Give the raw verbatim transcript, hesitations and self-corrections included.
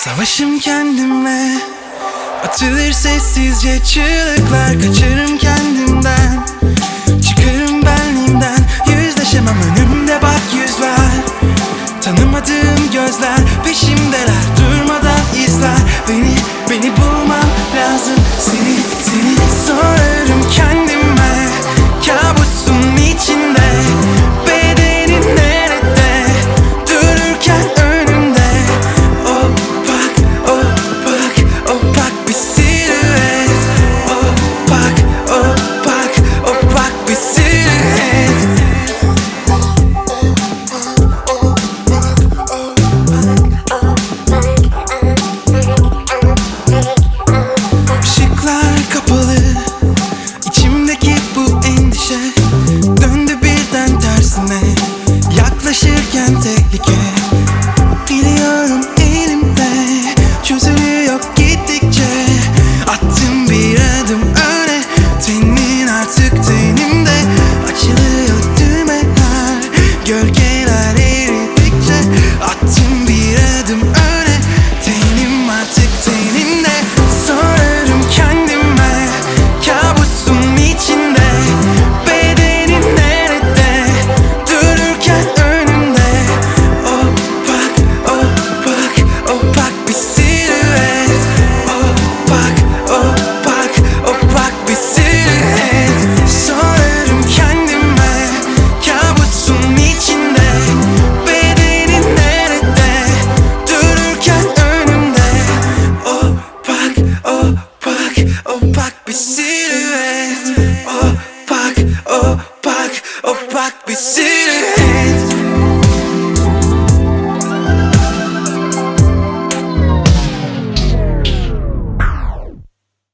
Savaşım kendimle, atılır sessizce çığlıklar. Kaçarım kendimden, çıkarım benliğimden. Yüzleşemem, önümde bak yüzler, tanımadığım gözler peşimdeler, durmadan izler. Beni, beni bulmam lazım. Seni, seni sorarım kendime, kabusun içinde. Bedenin nerede, dururken önümde. O bak, o bak, o bak bir silüet. O bak, o bak, o bak bir silüet. Işıklar kapalı, içimdeki bu endişe döndü birden tersine. Yaklaşırken tehlike, biliyorum elimde, çözülüyor gittikçe. Attım bir adım öne, tenin artık tenimde. Açılıyor düğmeler, gölgeler eridikçe. Attım bir adım öne, tenim artık tenimde. Sorarım kendime, kabusun içinde. Bedenin nerede, dururken önümde. O bak, o bak, o bak bir silüet. O bak, o bak, o bak bir silüet. Sorarım kendime, kabusun içinde. Bedenin nerede, dururken önümde. O bak, o bak, o bak bir silüet.